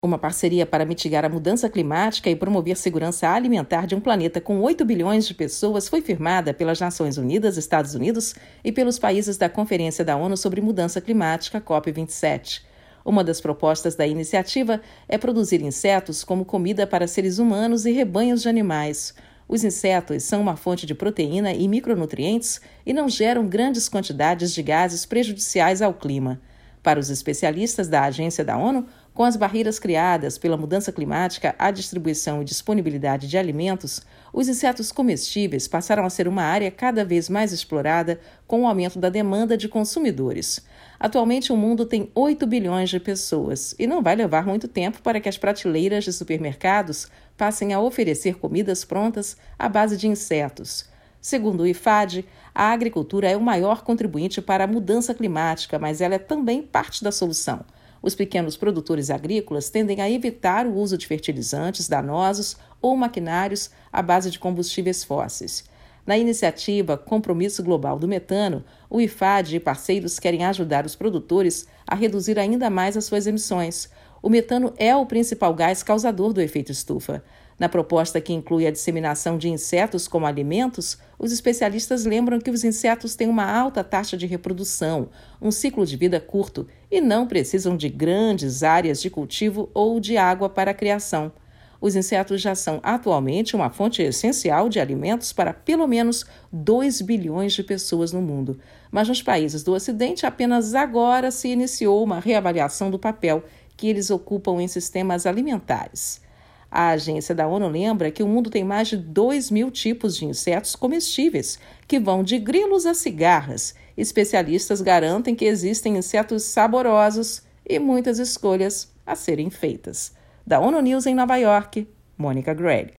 Uma parceria para mitigar a mudança climática e promover segurança alimentar de um planeta com 8 bilhões de pessoas foi firmada pelas Nações Unidas, Estados Unidos e pelos países da Conferência da ONU sobre Mudança Climática, COP27. Uma das propostas da iniciativa é produzir insetos como comida para seres humanos e rebanhos de animais. Os insetos são uma fonte de proteína e micronutrientes e não geram grandes quantidades de gases prejudiciais ao clima. Para os especialistas da Agência da ONU, com as barreiras criadas pela mudança climática à distribuição e disponibilidade de alimentos, os insetos comestíveis passaram a ser uma área cada vez mais explorada com o aumento da demanda de consumidores. Atualmente, o mundo tem 8 bilhões de pessoas e não vai levar muito tempo para que as prateleiras de supermercados passem a oferecer comidas prontas à base de insetos. Segundo o IFAD, a agricultura é o maior contribuinte para a mudança climática, mas ela é também parte da solução. Os pequenos produtores agrícolas tendem a evitar o uso de fertilizantes danosos ou maquinários à base de combustíveis fósseis. Na iniciativa Compromisso Global do Metano, o IFAD e parceiros querem ajudar os produtores a reduzir ainda mais as suas emissões. O metano é o principal gás causador do efeito estufa. Na proposta que inclui a disseminação de insetos como alimentos, os especialistas lembram que os insetos têm uma alta taxa de reprodução, um ciclo de vida curto e não precisam de grandes áreas de cultivo ou de água para a criação. Os insetos já são atualmente uma fonte essencial de alimentos para pelo menos 2 bilhões de pessoas no mundo. Mas nos países do Ocidente, apenas agora se iniciou uma reavaliação do papel que eles ocupam em sistemas alimentares. A agência da ONU lembra que o mundo tem mais de 2.000 tipos de insetos comestíveis, que vão de grilos a cigarras. Especialistas garantem que existem insetos saborosos e muitas escolhas a serem feitas. Da ONU News em Nova York, Mônica Gregg.